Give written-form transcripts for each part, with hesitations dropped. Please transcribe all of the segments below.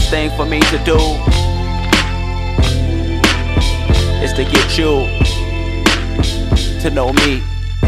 hardest thing for me to do is to get you to know me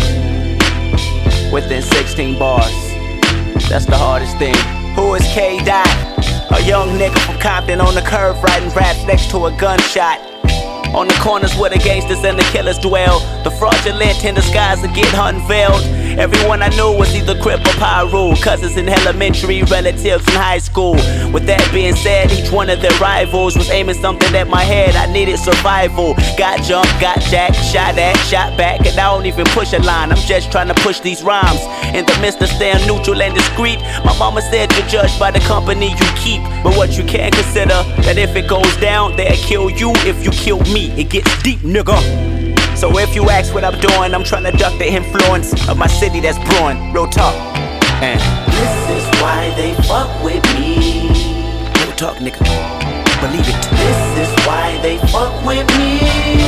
within 16 bars. That's the hardest thing. Who is K-Dot? A young nigga from Compton on the curve writing raps next to a gunshot. On the corners where the gangsters and the killers dwell, the fraudulent in disguise that get unveiled. Everyone I knew was either Crip or Pyru, cousins in elementary, relatives in high school. With that being said, each one of their rivals was aiming something at my head. I needed survival. Got jumped, got jacked, shot at, shot back, and I don't even push a line. I'm just trying to push these rhymes in the midst of staying neutral and discreet. My mama said you're judged by the company you keep, but what you can consider that if it goes down, they'll kill you if you kill me. It gets deep, nigga. So if you ask what I'm doing, I'm trying to duck the influence of my city that's brewing. Real talk. And this is why they fuck with me. real talk, nigga. Believe it. This is why they fuck with me.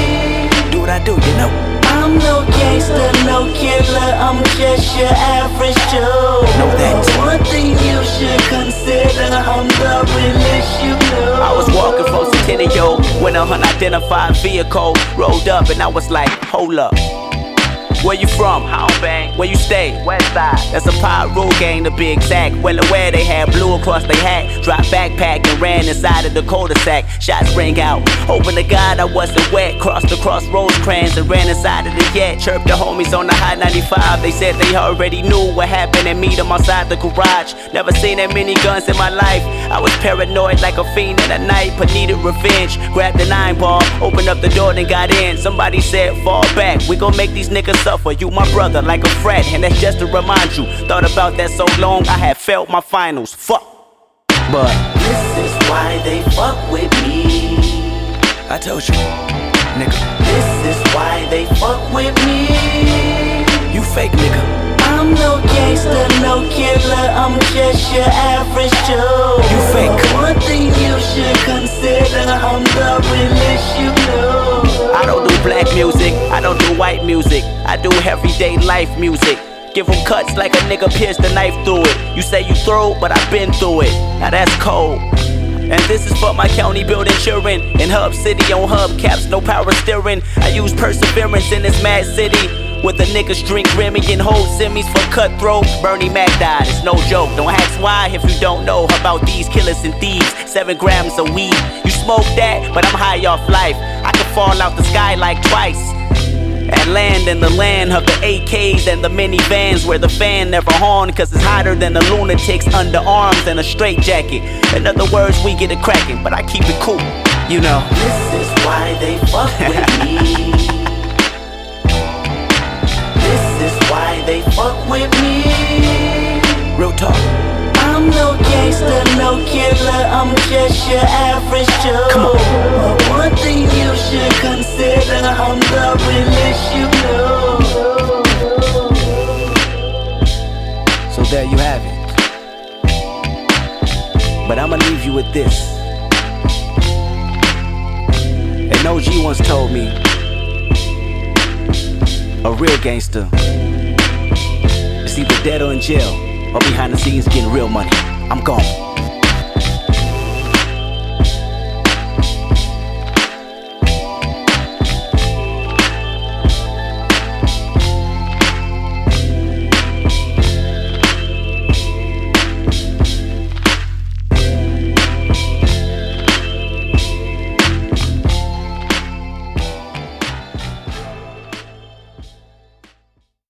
Do what I do, you know. I'm no gangster, no killer, I'm just your average Joe. Know that. One thing you should consider, I'm the realest you know. I was walking from Centennial when an unidentified vehicle rolled up, and I was like, hold up. Where you from? Bang. Where you stay? West side. That's a Pyru gang to be exact. Well aware they had blue across their hat. Dropped backpack and ran inside of the cul-de-sac. Shots rang out. Hoping to God I wasn't wet. Crossed the crossroads crans and ran inside of the Yet. Chirped the homies on the high 95. They said they already knew what happened and meet them outside the garage. Never seen that many guns in my life. I was paranoid like a fiend in the night, but needed revenge. Grabbed the 9-ball, opened up the door, then got in. Somebody said, fall back. We gon' make these niggas suffer. You my brother like a frat, and that's just to remind you. Thought about that so long, I had failed my finals. Fuck. But this is why they fuck with me. I told you, nigga. This is why they fuck with me. You fake, nigga. I'm no gangster, no killer, I'm just your average Joe. You fake. One thing you should consider, I'm the realest you know. I don't do black music, I don't do white music. I do everyday life music. Give them cuts like a nigga pierced the knife through it. You say you throw, but I've been through it. Now that's cold. And this is for my county building children. In Hub City on hubcaps, no power steering. I use perseverance in this mad city. With the niggas drink Remy and hold semis for cutthroat. Bernie Mac died, it's no joke. Don't ask why if you don't know about these killers and thieves. 7 grams of weed. You smoke that, but I'm high off life. I can fall out the sky like twice. And land in the land of the AKs and the minivans where the fan never horn, cause it's hotter than the lunatics underarms and a straight jacket. In other words, we get it cracking, but I keep it cool, you know. This is why they fuck with me. This is why they fuck with me. Real talk. I'm no gangster, no killer, I'm just your average Joe. Come on. One thing you should consider, I'm the realest you know. So there you have it. But I'ma leave you with this. And OG once told me, a real gangster is either dead or in jail, or behind the scenes getting real money. I'm gone.